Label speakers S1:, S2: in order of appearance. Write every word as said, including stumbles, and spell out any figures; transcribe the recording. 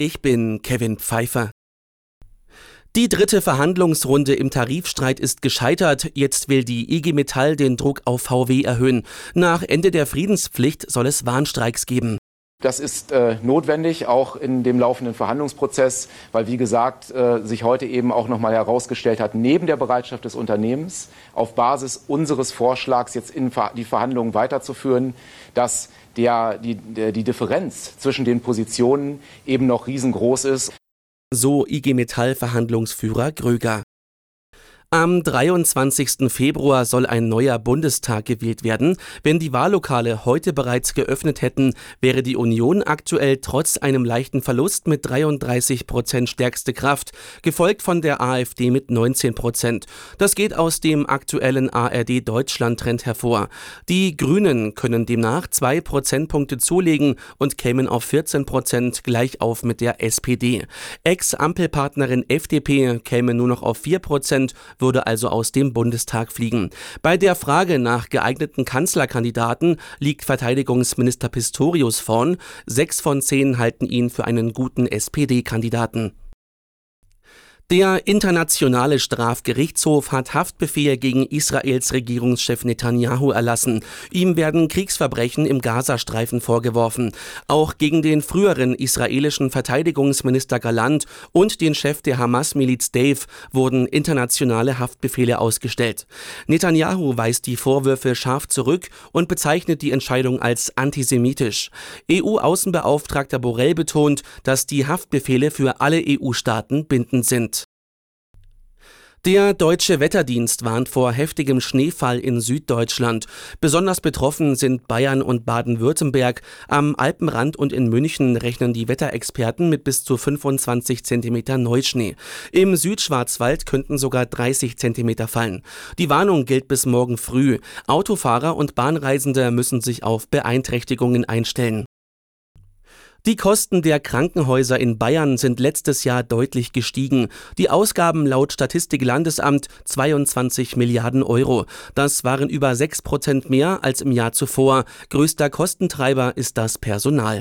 S1: Ich bin Kevin Pfeiffer. Die dritte Verhandlungsrunde im Tarifstreit ist gescheitert. Jetzt will die I G Metall den Druck auf V W erhöhen. Nach Ende der Friedenspflicht soll es Warnstreiks geben.
S2: Das ist äh, notwendig, auch in dem laufenden Verhandlungsprozess, weil, wie gesagt, äh, sich heute eben auch noch mal herausgestellt hat, neben der Bereitschaft des Unternehmens auf Basis unseres Vorschlags jetzt in die Verhandlungen weiterzuführen, dass der, die, der, die Differenz zwischen den Positionen eben noch riesengroß ist.
S1: So I G Metall-Verhandlungsführer Gröger. Am dreiundzwanzigsten Februar soll ein neuer Bundestag gewählt werden. Wenn die Wahllokale heute bereits geöffnet hätten, wäre die Union aktuell trotz einem leichten Verlust mit dreiunddreißig Prozent stärkste Kraft, gefolgt von der AfD mit neunzehn Prozent. Das geht aus dem aktuellen A R D-Deutschland-Trend hervor. Die Grünen können demnach zwei Prozentpunkte zulegen und kämen auf vierzehn Prozent, gleich auf mit der S P D. Ex-Ampelpartnerin F D P käme nur noch auf vier Prozent, würde also aus dem Bundestag fliegen. Bei der Frage nach geeigneten Kanzlerkandidaten liegt Verteidigungsminister Pistorius vorn. Sechs von zehn halten ihn für einen guten S P D-Kandidaten. Der internationale Strafgerichtshof hat Haftbefehl gegen Israels Regierungschef Netanyahu erlassen. Ihm werden Kriegsverbrechen im Gazastreifen vorgeworfen. Auch gegen den früheren israelischen Verteidigungsminister Gallant und den Chef der Hamas-Miliz Dave wurden internationale Haftbefehle ausgestellt. Netanyahu weist die Vorwürfe scharf zurück und bezeichnet die Entscheidung als antisemitisch. E U-Außenbeauftragter Borrell betont, dass die Haftbefehle für alle E U-Staaten bindend sind. Der Deutsche Wetterdienst warnt vor heftigem Schneefall in Süddeutschland. Besonders betroffen sind Bayern und Baden-Württemberg. Am Alpenrand und in München rechnen die Wetterexperten mit bis zu fünfundzwanzig Zentimeter Neuschnee. Im Südschwarzwald könnten sogar dreißig Zentimeter fallen. Die Warnung gilt bis morgen früh. Autofahrer und Bahnreisende müssen sich auf Beeinträchtigungen einstellen. Die Kosten der Krankenhäuser in Bayern sind letztes Jahr deutlich gestiegen. Die Ausgaben laut Statistik-Landesamt zweiundzwanzig Milliarden Euro. Das waren über sechs Prozent mehr als im Jahr zuvor. Größter Kostentreiber ist das Personal.